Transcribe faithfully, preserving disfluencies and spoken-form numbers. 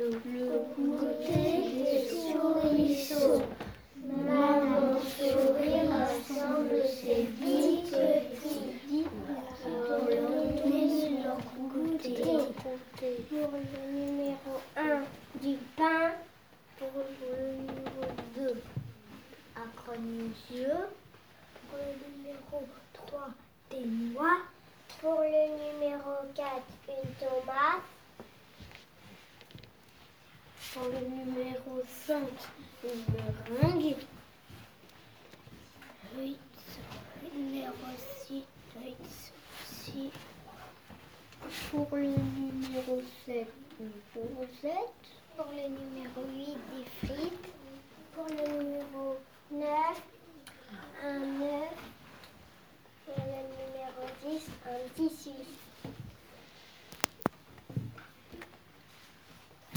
le goûter des souriceaux. Maman sourit rassemble ses dix petits pour leur donner leur goûter. Pour le numéro un, du pain. Pour le numéro deux, un cornichon. Pour le numéro trois, des noix. Pour le numéro quatre, une tomate. Pour le numéro cinq, une meringue. huit, numéro six, six. Pour le numéro sept, une rosette. Pour le numéro huit, des frites. Pour le numéro neuf, un œuf. Pour le numéro dix, un tissu.